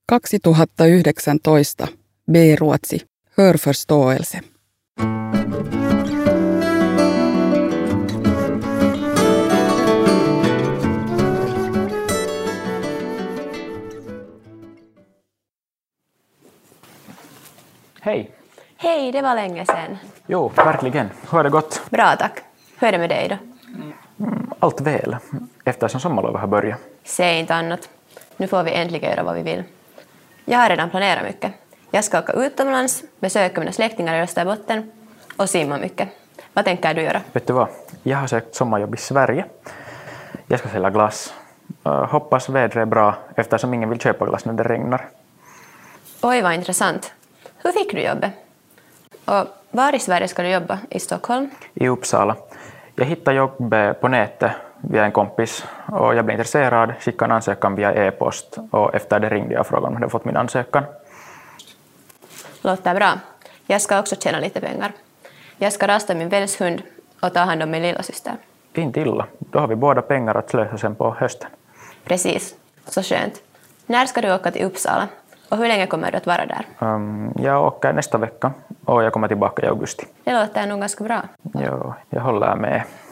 2019 B-Ruotsi, hörförståelse. Hej! Hej, det var länge sedan. Jo, verkligen. Hur har det gått? Bra, tack. Hur är det med dig då? Allt väl, eftersom sommarlovet har börjat. Säg inte annat. Nu får vi äntligen göra vad vi vill. Jag har redan planerat mycket. Jag ska åka utomlands, besöka mina släktingar i Österbotten och simma mycket. Vad tänker du göra? Vet du vad? Jag har sökt sommarjobb i Sverige. Jag ska sälja glass. Hoppas vädret är bra eftersom ingen vill köpa glass när det regnar. Oj, vad intressant. Hur fick du jobbet? Och var i Sverige ska du jobba? I Stockholm? I Uppsala. Jag hittade jobb på nätet via en kompis och jag blev intresserad, skickade en ansökan via e-post och efter det ringde jag och frågade om jag hade fått min ansökan. Låter bra. Jag ska också tjäna lite pengar. Jag ska rasta min väns hund och ta hand om min lilla syster. Inte illa. Då har vi båda pengar att slösa sen på hösten. Precis. Så skönt. När ska du åka till Uppsala? Och hur länge kommer du att vara där? Jag åker nästa vecka och jag kommer tillbaka i augusti. Det låter nog ganska bra. Jo, jag håller med.